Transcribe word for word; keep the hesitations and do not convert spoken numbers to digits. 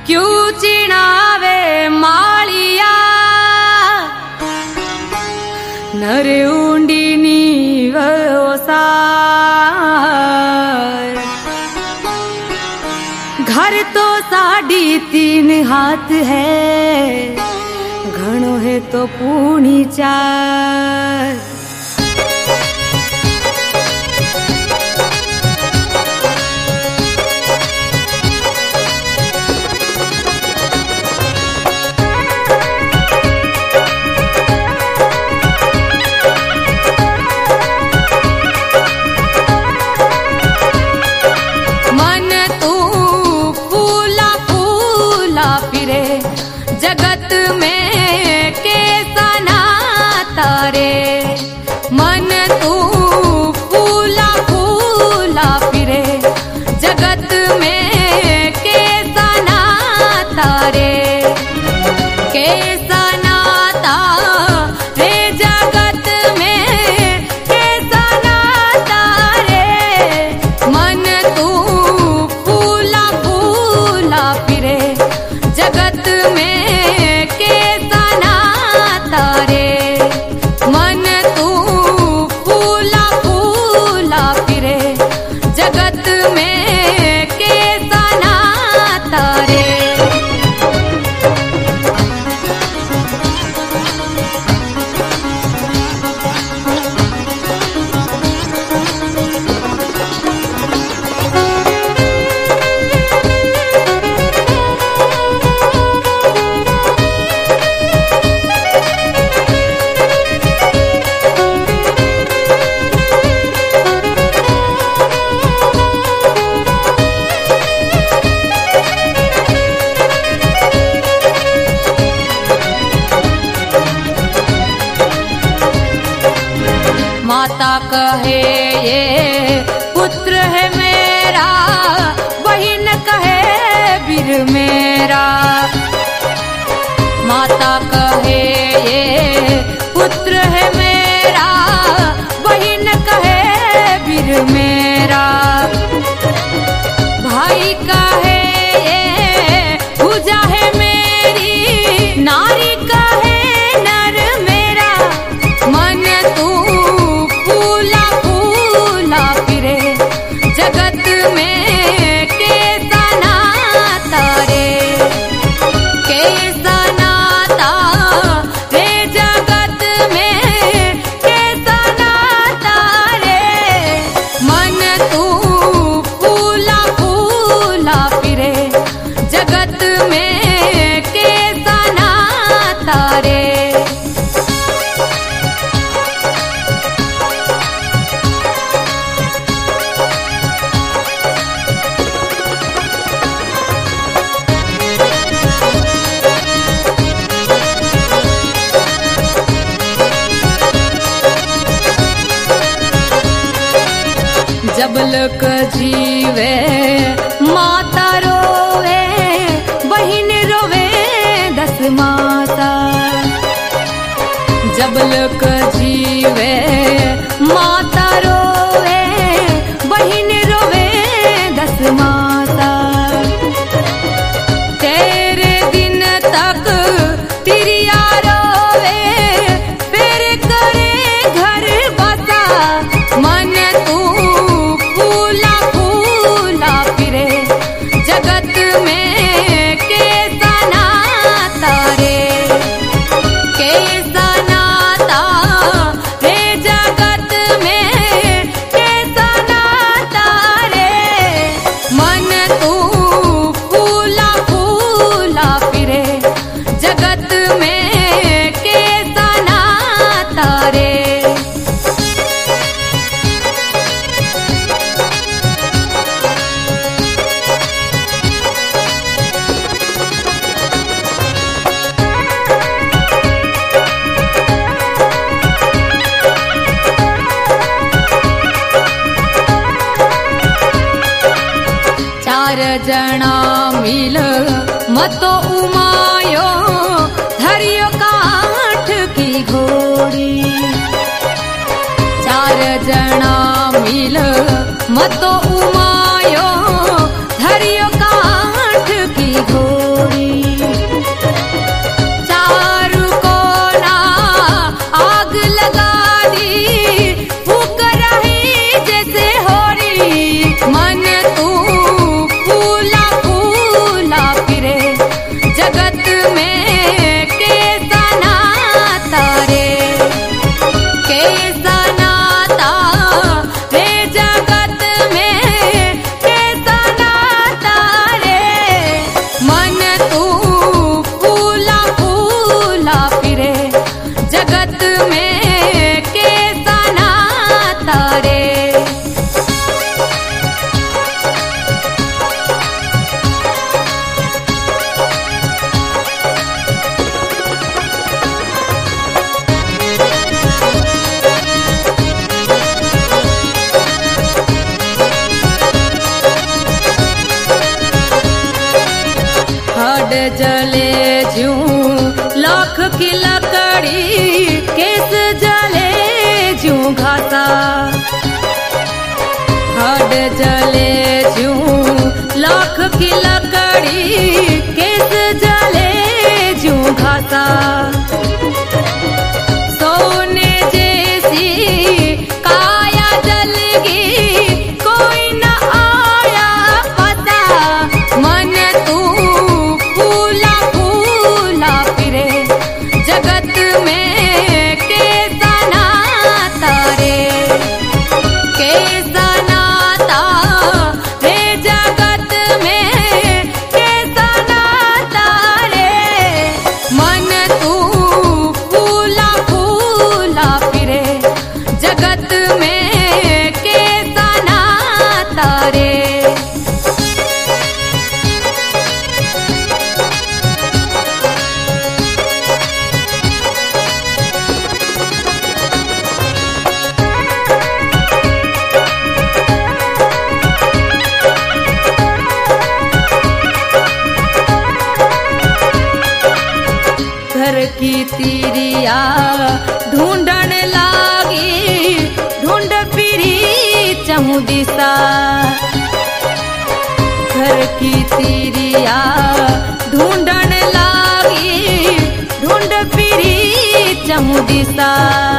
क्यों चिणावे मालिया नर ऊंडी नीव ओसार। घर तो साढ़ी तीन हाथ है, घणो है तो पूनी चार। जगत में कैसा नाता रे, मन तू फूला फूला फिरे। जगत में कैसा नाता रे, कैसा नाता रे। जगत में कैसा नाता रे, मन तू फूला फूला फिरे। जगत में जगत में कैसा नाता रे। माता कहे ये पुत्र है मेरा, बहिन कहे वीर मेरा। माता कहे ये पुत्र है मेरा, बहिन कहे वीर मेरा। भाई कहे ये पूजा है मेरी, नारी कहे नर मेरा। मन तू जगत में कैसा नाता रे, कैसा नाता रे। जगत में कैसा नाता रे, मन तू फूला फूला फिरे। जगत में कैसा नाता रे। जब लक जीवे माता रोवे, बहिन रोवे दस माता। जब लक जीवे माता रोवे, बहिन रोवे दस माता। तेरे दिन तक तिरिया रोवे, फिर करे घर बसा। मन तू फूला फूला फिरे। जगत में कैसा नाता रे, कैसा नाता रे। जगत में कैसा नाता रे, मन तू फूला फूला फिरे। जगत में कैसा नाता रे। चार जना मिल मतो उमायो, धरियो काठ की घोड़ी। चार जना मिल मतो उमायो, धरियो काठ की घोड़ी। जले जूं लाख की लकड़ी, केस जले जूं घासा। हड जले जूं लाख की लकड़ी, केस जले जूं घासा। सोने जैसी काया जल गई, कोई न आया पता। मन तू फूला फूला फिरे, जगत में कैसा नाता रे, कैसा नाता रे, जगत में कैसा नाता रे। मन तू फूला फूला फिरे, जगत में कैसा नाता रे। घर की तिरिया ढूंढन लागी, ढूंढ फिरी चहु दिशा। घर की तिरिया ढूंढन लागी, ढूंढ फिरी चहु दिशा।